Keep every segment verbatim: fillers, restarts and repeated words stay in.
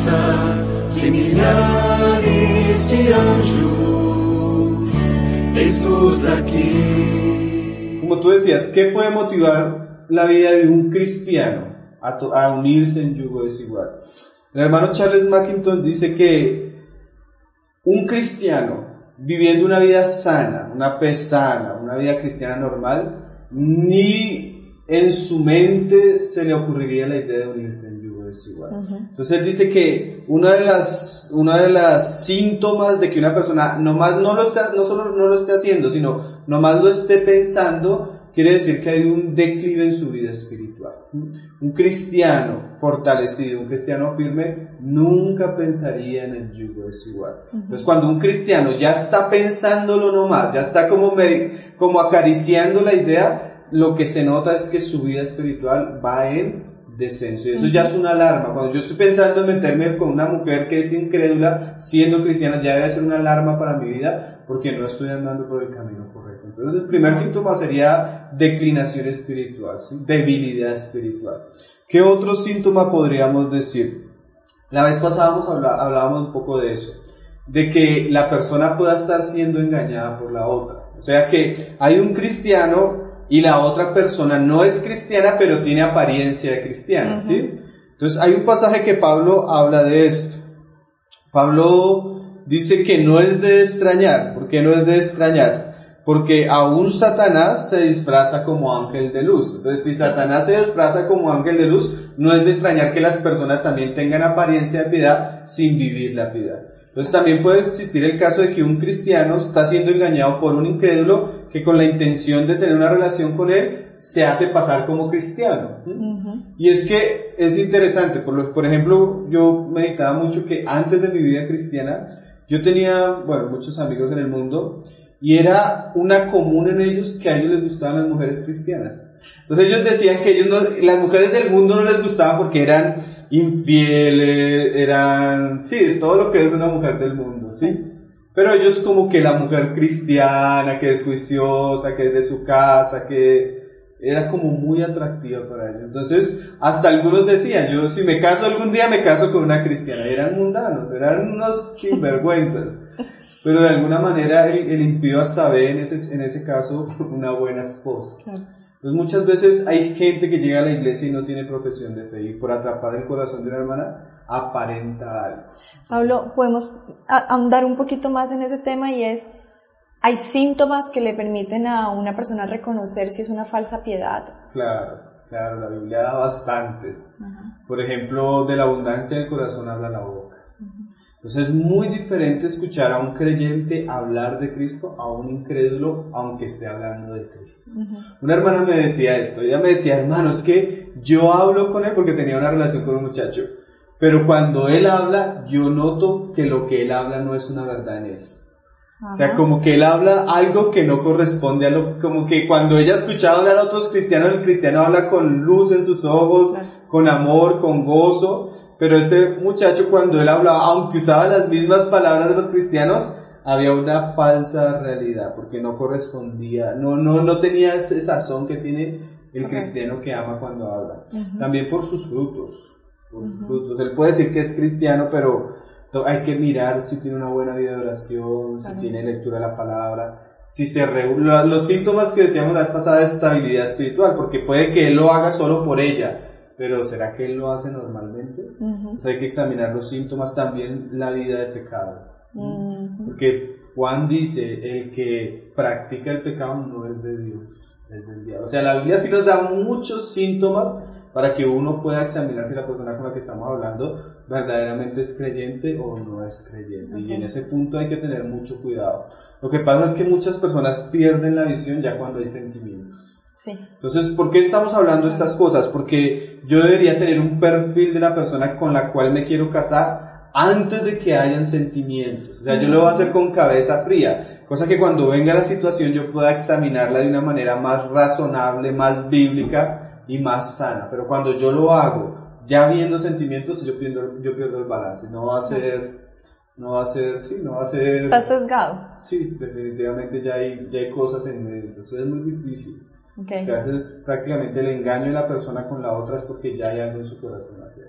de milhares de anjos, eis-nos aqui. Como tú decías, ¿qué puede motivar la vida de un cristiano a, to- a unirse en yugo desigual? El hermano Charles Mackintosh dice que un cristiano viviendo una vida sana, una fe sana, una vida cristiana normal, ni en su mente se le ocurriría la idea de unirse en yugo desigual. Uh-huh. Entonces él dice que una de las, una de las síntomas de que una persona nomás no lo está, no solo no lo esté haciendo, sino nomás lo esté pensando, quiere decir que hay un declive en su vida espiritual. Un cristiano fortalecido, un cristiano firme, nunca pensaría en el yugo desigual. Uh-huh. Entonces cuando un cristiano ya está pensándolo nomás, ya está como, me, como acariciando la idea, lo que se nota es que su vida espiritual va en descenso, y eso uh-huh. ya es una alarma. Cuando yo estoy pensando en meterme con una mujer que es incrédula, siendo cristiana, ya debe ser una alarma para mi vida, porque no estoy andando por el camino correcto. Entonces el primer síntoma sería declinación espiritual, ¿sí? Debilidad espiritual. ¿Qué otro síntoma podríamos decir? La vez pasada habla, hablábamos un poco de eso, de que la persona pueda estar siendo engañada por la otra. O sea que hay un cristiano y la otra persona no es cristiana, pero tiene apariencia de cristiana, uh-huh. ¿sí? Entonces hay un pasaje que Pablo habla de esto. Pablo dice que no es de extrañar. ¿Por qué no es de extrañar? Porque aún Satanás se disfraza como ángel de luz. Entonces, si Satanás se disfraza como ángel de luz, no es de extrañar que las personas también tengan apariencia de piedad sin vivir la piedad. Entonces, también puede existir el caso de que un cristiano está siendo engañado por un incrédulo que con la intención de tener una relación con él se hace pasar como cristiano. Uh-huh. Y es que es interesante, por, lo, por ejemplo, yo meditaba mucho que antes de mi vida cristiana, yo tenía, bueno, muchos amigos en el mundo, y era una común en ellos que a ellos les gustaban las mujeres cristianas. Entonces ellos decían que ellos no, las mujeres del mundo no les gustaban porque eran infieles, eran, sí, todo lo que es una mujer del mundo, ¿sí? Pero ellos como que la mujer cristiana, que es juiciosa, que es de su casa, que era como muy atractiva para ellos. Entonces, hasta algunos decían, yo si me caso algún día me caso con una cristiana. Y eran mundanos, eran unos sinvergüenzas. Pero de alguna manera el, el impío hasta ve en ese, en ese caso una buena esposa. Entonces muchas veces hay gente que llega a la iglesia y no tiene profesión de fe, y por atrapar el corazón de una hermana aparenta algo. Pablo, podemos ahondar un poquito más en ese tema, y es, ¿hay síntomas que le permiten a una persona reconocer si es una falsa piedad? Claro, claro, la Biblia da bastantes. Uh-huh. Por ejemplo, de la abundancia del corazón habla la boca. Uh-huh. Entonces es muy diferente escuchar a un creyente hablar de Cristo a un incrédulo, aunque esté hablando de Cristo. Uh-huh. Una hermana me decía esto, ella me decía, hermano, es que yo hablo con él porque tenía una relación con un muchacho, pero cuando él habla, yo noto que lo que él habla no es una verdad en él. Uh-huh. O sea, como que él habla algo que no corresponde a lo, como que cuando ella escuchaba hablar a otros cristianos, el cristiano habla con luz en sus ojos, uh-huh. con amor, con gozo. Pero este muchacho, cuando él hablaba, aunque usaba las mismas palabras de los cristianos, había una falsa realidad, porque no correspondía, no, no, no tenía ese sazón que tiene el okay. cristiano que ama cuando habla. Uh-huh. También por sus frutos, por uh-huh. sus frutos. Él puede decir que es cristiano, pero hay que mirar si tiene una buena vida de oración, si uh-huh. tiene lectura de la palabra, si se regula. Los síntomas que decíamos la vez pasada de estabilidad espiritual, porque puede que él lo haga solo por ella, pero ¿será que él lo hace normalmente? Uh-huh. Entonces hay que examinar los síntomas, también la vida de pecado. Uh-huh. Porque Juan dice, el que practica el pecado no es de Dios, es del diablo. O sea, la Biblia sí nos da muchos síntomas para que uno pueda examinar si la persona con la que estamos hablando verdaderamente es creyente o no es creyente. Uh-huh. Y en ese punto hay que tener mucho cuidado. Lo que pasa es que muchas personas pierden la visión ya cuando hay sentimientos. Sí. Entonces, ¿por qué estamos hablando de estas cosas? Porque yo debería tener un perfil de la persona con la cual me quiero casar antes de que hayan sentimientos. O sea, yo lo voy a hacer con cabeza fría, cosa que cuando venga la situación yo pueda examinarla de una manera más razonable, más bíblica y más sana. Pero cuando yo lo hago ya viendo sentimientos, yo pierdo, yo pierdo el balance. No va a ser... No va a ser, sí, no va a ser... ¿Está sesgado? Sí, definitivamente ya hay, ya hay cosas en medio, entonces es muy difícil. Okay. Que a veces prácticamente el engaño de la persona con la otra es porque ya hay algo en su corazón hacia ella.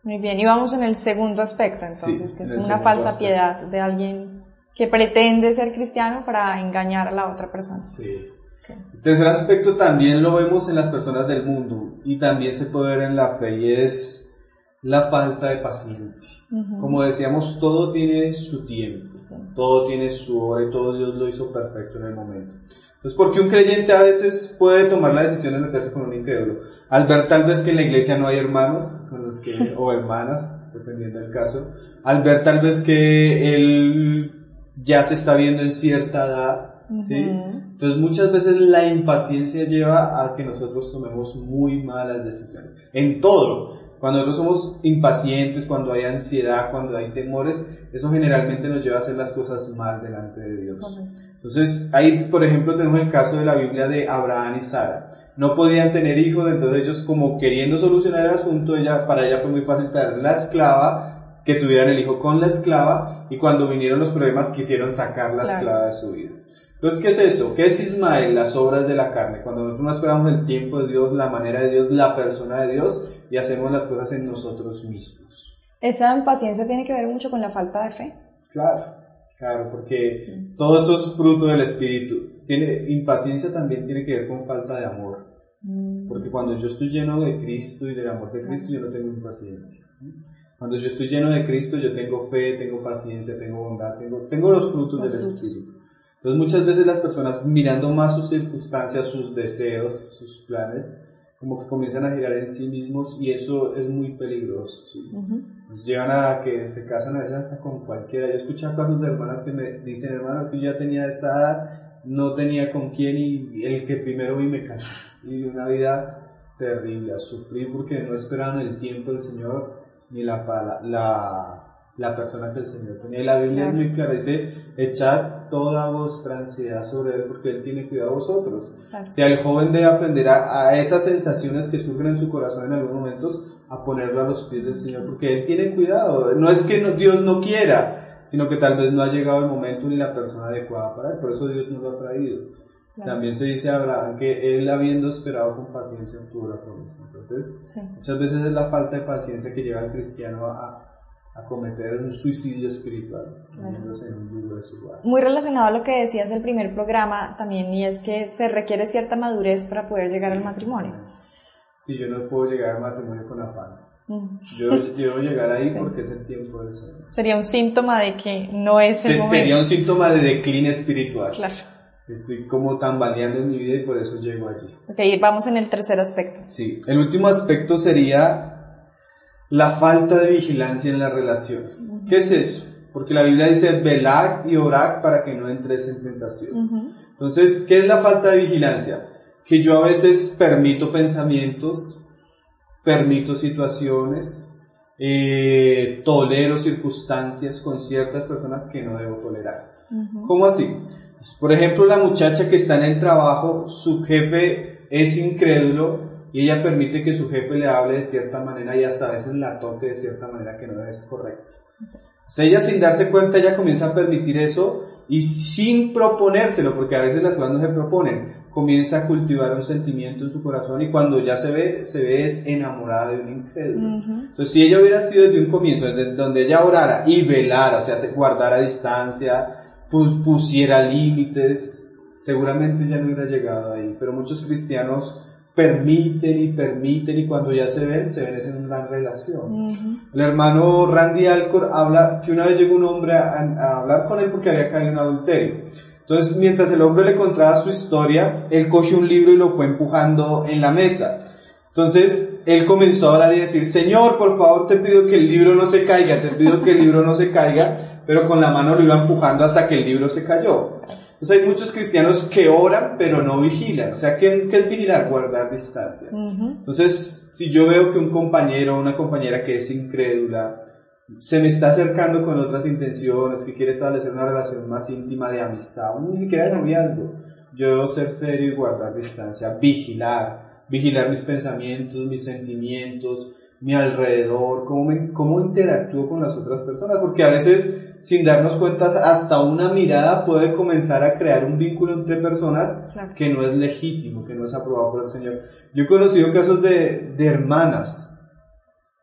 Muy bien, y vamos en el segundo aspecto entonces, Sí, que es en el una segundo falsa aspecto. piedad de alguien que pretende ser cristiano para engañar a la otra persona. Sí. Okay. El tercer aspecto también lo vemos en las personas del mundo y también se puede ver en la fe y es la falta de paciencia. Uh-huh. Como decíamos, todo tiene su tiempo, sí. Todo tiene su hora y todo Dios lo hizo perfecto en el momento. Entonces, ¿por qué un creyente a veces puede tomar la decisión de meterse con un incrédulo? Al ver tal vez que en la iglesia no hay hermanos con los que, o hermanas, dependiendo del caso, al ver tal vez que él ya se está viendo en cierta edad, uh-huh. ¿Sí? Entonces muchas veces la impaciencia lleva a que nosotros tomemos muy malas decisiones. En todo. Cuando nosotros somos impacientes, cuando hay ansiedad, cuando hay temores, eso generalmente nos lleva a hacer las cosas mal delante de Dios. Correcto. Entonces, ahí, por ejemplo, tenemos el caso de la Biblia de Abraham y Sara. No podían tener hijos, entonces ellos, como queriendo solucionar el asunto, ella, para ella fue muy fácil traer la esclava, que tuvieran el hijo con la esclava, y cuando vinieron los problemas quisieron sacar la claro. esclava de su vida. Entonces, ¿qué es eso? ¿Qué es Ismael? Las obras de la carne. Cuando nosotros no esperamos el tiempo de Dios, la manera de Dios, la persona de Dios, y hacemos las cosas en nosotros mismos. ¿Esa impaciencia tiene que ver mucho con la falta de fe? Claro, claro, porque sí. Todo esto es fruto del Espíritu. Tiene, impaciencia también tiene que ver con falta de amor. Mm. Porque cuando yo estoy lleno de Cristo y del amor de Cristo, yo no tengo impaciencia. Cuando yo estoy lleno de Cristo, yo tengo fe, tengo paciencia, tengo bondad, tengo, tengo los frutos los del frutos. Espíritu. Entonces muchas veces las personas, mirando más sus circunstancias, sus deseos, sus planes, como que comienzan a girar en sí mismos y eso es muy peligroso, ¿sí? Uh-huh. Nos llevan a que se casan a veces hasta con cualquiera. Yo he escuchado casos de hermanas que me dicen, hermanos, que yo ya tenía esta edad, no tenía con quién y el que primero vi me casé. Y una vida terrible, a sufrir porque no esperaban el tiempo del Señor ni la, la, la, la persona que el Señor tenía. Y la Biblia claro. es muy clara, dice, echad toda vuestra ansiedad sobre Él porque Él tiene cuidado de vosotros. Claro. O sea, el joven debe aprender a, a esas sensaciones que surgen en su corazón en algunos momentos, a ponerlo a los pies del Señor porque Él tiene cuidado. No es que no, Dios no quiera, sino que tal vez no ha llegado el momento ni la persona adecuada para Él, por eso Dios nos lo ha traído. Claro. También se dice a Abraham que Él, habiendo esperado con paciencia, obtuvo la promesa. Entonces, sí. muchas veces es la falta de paciencia que lleva al cristiano a a cometer un suicidio espiritual, poniéndose claro. en un yugo de su lugar. Muy relacionado a lo que decías del primer programa también, y es que se requiere cierta madurez para poder llegar sí, al matrimonio. Sí, yo no puedo llegar al matrimonio con afán. Mm. Yo debo llegar ahí sí. porque es el tiempo del Señor. Sería un síntoma de que no es el Se, momento. Sería un síntoma de decline espiritual. Claro. Estoy como tambaleando en mi vida y por eso llego allí. Ok, vamos en el tercer aspecto. Sí, el último aspecto sería la falta de vigilancia en las relaciones. Uh-huh. ¿Qué es eso? Porque la Biblia dice velad y orad para que no entres en tentación. Uh-huh. Entonces, ¿qué es la falta de vigilancia? Que yo a veces permito pensamientos, permito situaciones, eh, tolero circunstancias con ciertas personas que no debo tolerar. Uh-huh. ¿Cómo así? Pues, por ejemplo, la muchacha que está en el trabajo, su jefe es incrédulo, y ella permite que su jefe le hable de cierta manera y hasta a veces la toque de cierta manera que no es correcta. O sea, ella sin darse cuenta, ella comienza a permitir eso y sin proponérselo, porque a veces las cosas no se proponen, comienza a cultivar un sentimiento en su corazón y cuando ya se ve, se ve es enamorada de un incrédulo. Uh-huh. Entonces, si ella hubiera sido desde un comienzo, desde donde ella orara y velara, o sea, guardara distancia, pues, pusiera límites, seguramente ya no hubiera llegado ahí. Pero muchos cristianos permiten y permiten y cuando ya se ven, se ven es en una relación. Uh-huh. El hermano Randy Alcor habla que una vez llegó un hombre a, a hablar con él porque había caído en adulterio. Entonces, mientras el hombre le contaba su historia, él cogió un libro y lo fue empujando en la mesa. Entonces, él comenzó a hablar y decir, Señor, por favor te pido que el libro no se caiga, te pido que el libro no se caiga, pero con la mano lo iba empujando hasta que el libro se cayó. Entonces hay muchos cristianos que oran pero no vigilan. O sea, ¿qué, qué es vigilar? Guardar distancia. Uh-huh. Entonces, si yo veo que un compañero o una compañera que es incrédula se me está acercando con otras intenciones, que quiere establecer una relación más íntima de amistad, o ni siquiera de noviazgo, yo debo ser serio y guardar distancia, vigilar, vigilar mis pensamientos, mis sentimientos, mi alrededor, cómo, me, cómo interactúo con las otras personas, porque a veces, sin darnos cuenta, hasta una mirada puede comenzar a crear un vínculo entre personas claro. que no es legítimo, que no es aprobado por el Señor. Yo he conocido casos de, de hermanas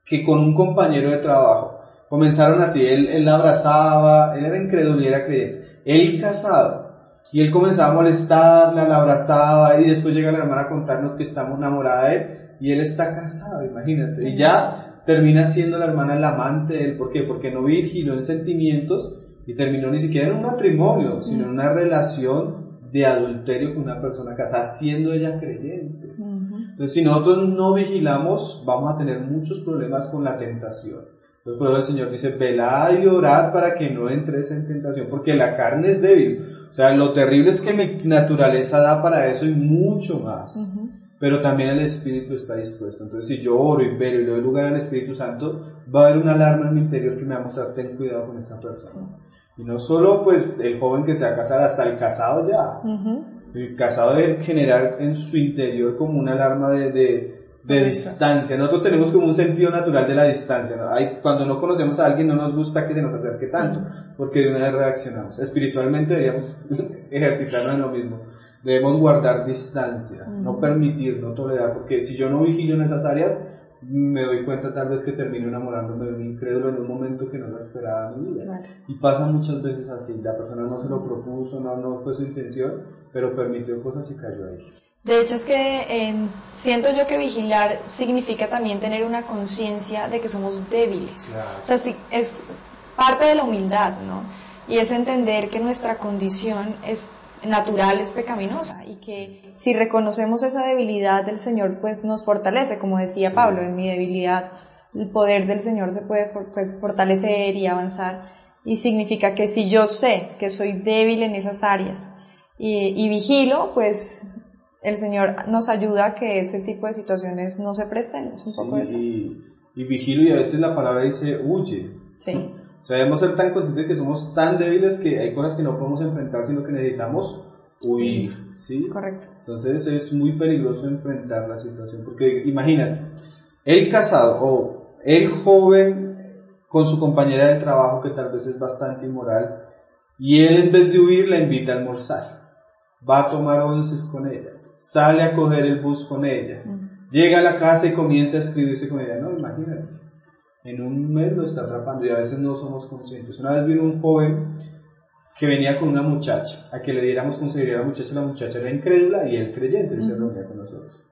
que con un compañero de trabajo comenzaron así, él, él la abrazaba, él era incrédulo y era creyente, él casado, y él comenzaba a molestarla, la abrazaba, y después llega la hermana a contarnos que estamos enamorada de él, y él está casado, imagínate, y ya termina siendo la hermana el amante de él. ¿Por qué? Porque no vigiló en sentimientos y terminó ni siquiera en un matrimonio, sino en una relación de adulterio con una persona casada, siendo ella creyente. Entonces, si nosotros no vigilamos, vamos a tener muchos problemas con la tentación. Entonces, por eso el Señor dice, velad y orad para que no entres en tentación, porque la carne es débil. O sea, lo terrible es que mi naturaleza da para eso y mucho más. Uh-huh. Pero también el Espíritu está dispuesto. Entonces, si yo oro y velo y le doy lugar al Espíritu Santo, va a haber una alarma en mi interior que me va a mostrar, ten cuidado con esta persona. Sí. Y no solo, pues, el joven que se va a casar, hasta el casado ya. Uh-huh. El casado debe generar en su interior como una alarma de, de, de distancia. Nosotros tenemos como un sentido natural de la distancia, ¿no? Hay, cuando no conocemos a alguien no nos gusta que se nos acerque tanto, porque de una vez reaccionamos. Espiritualmente deberíamos ejercitarnos en lo mismo. Debemos guardar distancia, uh-huh. no permitir, no tolerar, porque si yo no vigilo en esas áreas, me doy cuenta tal vez que termino enamorándome de un incrédulo en un momento que no lo esperaba en mi vida. Claro. Y pasa muchas veces así, la persona no se lo propuso, no, no fue su intención, pero permitió cosas y cayó ahí. De hecho es que eh, siento yo que vigilar significa también tener una conciencia de que somos débiles. Claro. O sea, sí, es parte de la humildad, ¿no? Y es entender que nuestra condición es natural, es pecaminosa, y que si reconocemos esa debilidad del Señor, pues nos fortalece, como decía sí. Pablo, en mi debilidad el poder del Señor se puede for, pues, fortalecer y avanzar, y significa que si yo sé que soy débil en esas áreas y, y vigilo, pues el Señor nos ayuda a que ese tipo de situaciones no se presten, es un sí, poco eso. Y, y vigilo, y a veces la palabra dice huye. Sí. O sea, debemos ser tan conscientes que somos tan débiles que hay cosas que no podemos enfrentar, sino que necesitamos huir, ¿sí? Correcto. Entonces es muy peligroso enfrentar la situación, porque imagínate, el casado o el joven con su compañera del trabajo que tal vez es bastante inmoral, y él en vez de huir la invita a almorzar, va a tomar onces con ella, sale a coger el bus con ella, uh-huh. llega a la casa y comienza a escribirse con ella, no, imagínate. En un mes lo está atrapando y a veces no somos conscientes. Una vez vino un joven que venía con una muchacha, a que le diéramos consejería a la muchacha, la muchacha era incrédula y él creyente, él se reunía con nosotros.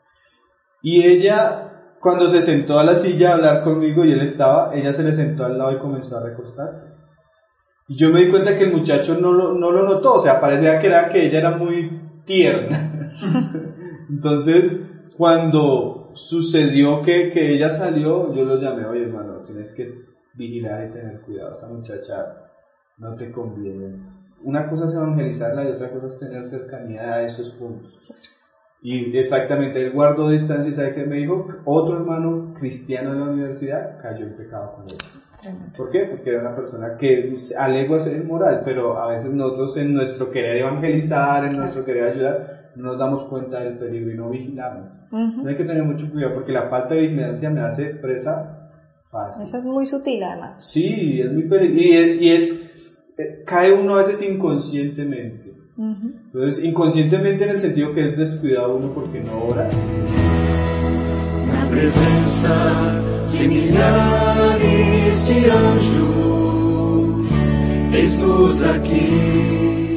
Y ella, cuando se sentó a la silla a hablar conmigo y él estaba, ella se le sentó al lado y comenzó a recostarse. Y yo me di cuenta que el muchacho no lo, no lo notó, o sea, parecía que era que ella era muy tierna. Entonces, cuando sucedió que, que ella salió, yo lo llamé, oye hermano, tienes que vigilar y tener cuidado, esa muchacha no te conviene. Una cosa es evangelizarla y otra cosa es tener cercanía a esos puntos. Y exactamente, él guardó distancia y ¿sabe qué me dijo? Otro hermano cristiano en la universidad cayó en pecado con ella. ¿Por qué? Porque era una persona que alegó ser inmoral, pero a veces nosotros en nuestro querer evangelizar, en nuestro querer ayudar, no nos damos cuenta del peligro y no vigilamos. Uh-huh. Entonces hay que tener mucho cuidado porque la falta de vigilancia me hace presa fácil. Esa es muy sutil además. Sí, es muy peligroso. Y es, y es eh, cae uno a veces inconscientemente. Uh-huh. Entonces, inconscientemente en el sentido que es descuidado uno porque no ora. Na presença de milhares de anjos, eis-nos aqui.